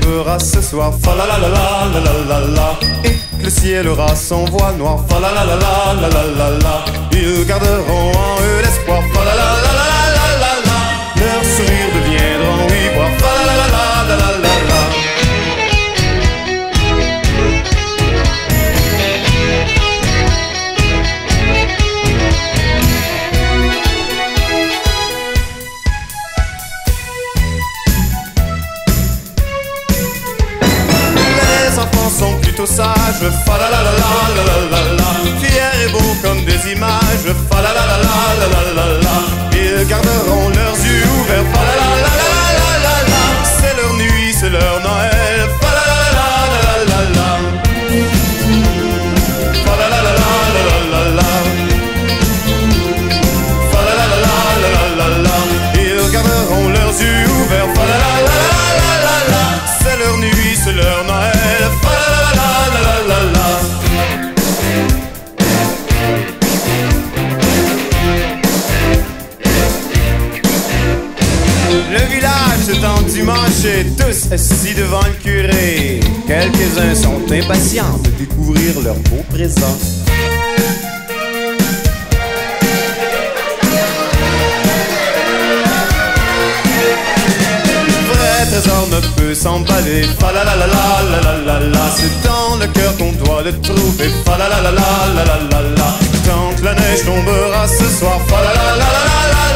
tombera ce soir. Fa la la la la la la la la. Et que le ciel aura son voile noir. Fa la la la la la la la la. Ils garderont en eux l'espoir. Fa la la la la la la la. Leurs sourires deviendront ivoire. Fa la la la la la la la. Les enfants sont plutôt sages, fa la la la la la la la. Fiers et beaux comme des images, fa la la la la la la la. Ils garderont leurs yeux ouverts, fa la la la la la la. C'est leur nuit, c'est leur Noël, fa la la la la la la. Fa la la la la la la la. Fa la la la la la la la. Ils garderont leurs yeux ouverts, fa la la la la la la. C'est leur nuit, c'est leur Noël, fa la la la la la la. Le village étant dimanche et tous assis devant le curé. Quelques-uns sont impatients de découvrir leur beau présent. Le vrai trésor ne peut s'emballer. Fa la la la la la la la. C'est dans le cœur qu'on doit le trouver. Fa la la la la la la la. Tant que la neige tombera ce soir. Fa la la la la la la.